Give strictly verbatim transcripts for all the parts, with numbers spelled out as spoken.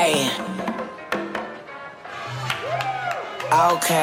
Ey. Ah, ok.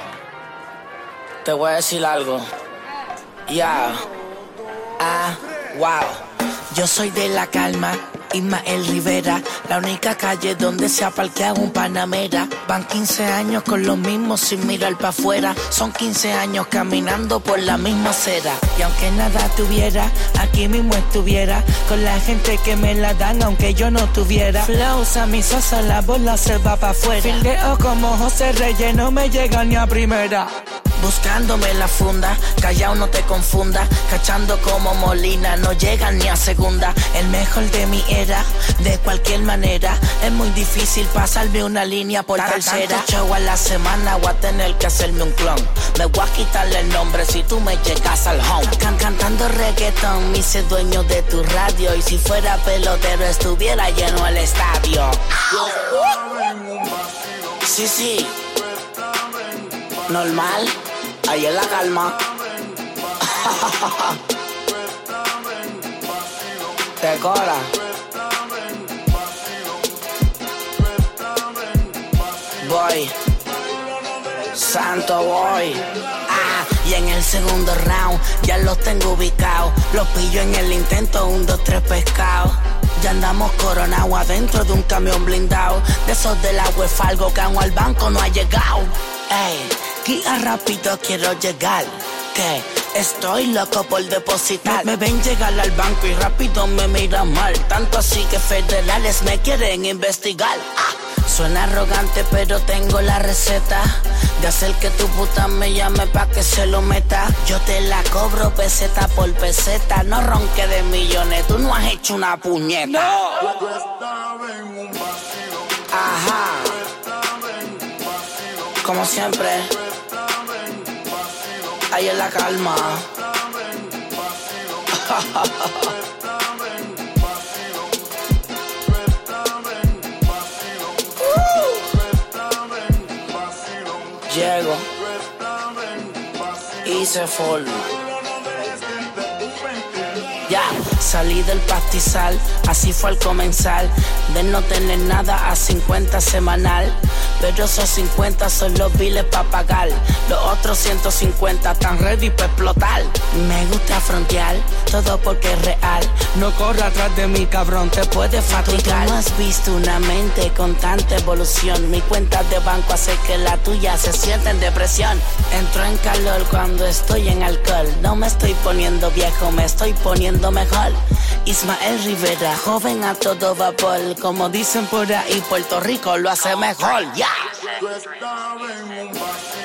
Te voy a decir algo. Ya. Yeah. Ah, wow. Yo soy de la calma, Ismael Rivera, la única calle donde se ha parqueado un Panamera. Van quince años con los mismos sin mirar para afuera. Son quince años caminando por la misma acera. Y aunque nada tuviera, aquí mismo estuviera con la gente que me la dan aunque yo no tuviera. Flows a mi sosa, la bola se va para afuera. Fildeo como José Reyes, no me llega ni a primera. Buscándome la funda, callao no te confunda. Cachando como Molina, no llegan ni a segunda. El mejor de mi era, de cualquier manera. Es muy difícil pasarme una línea por tercera. Tanto show a la semana, voy a tener que hacerme un clon. Me voy a quitarle el nombre si tú me llegas al home. Can cantando reggaetón, me hice dueño de tu radio. Y si fuera pelotero estuviera lleno el estadio. Sí, sí. Normal, ahí en la calma. Te cola. Voy, santo voy. Ah, y en el segundo round ya los tengo ubicados. Los pillo en el intento, un, dos, tres pescados. Ya andamos coronados adentro de un camión blindado. De esos del agua es algo que aún al banco no ha llegado. Ey, guía rápido quiero llegar. Que estoy loco por depositar. Me, me ven llegar al banco y rápido me miran mal. Tanto así que federales me quieren investigar. Ah, suena arrogante pero tengo la receta de hacer que tu puta me llame pa' que se lo meta. Yo te la cobro peseta por peseta. No ronque de millones, tú no has hecho una puñeta. No. Ajá. Como siempre, ahí en la calma. Llego y se forma. Ya, salí del pastizal, así fue al comenzar. De no tener nada a cincuenta semanal. Pero esos cincuenta son los biles pa' pagar. Los otros ciento cincuenta están ready pa' explotar. Me gusta frontear, todo porque es real. No corra atrás de mí, cabrón, te puedes fatigar. Tú no has visto una mente con tanta evolución. Mi cuenta de banco hace que la tuya se sienta en depresión. Entro en calor cuando estoy en alcohol. No me estoy poniendo viejo, me estoy poniendo mejor. Ismael Rivera, joven a todo vapor. Como dicen por ahí, Puerto Rico lo hace mejor, ya. Yeah.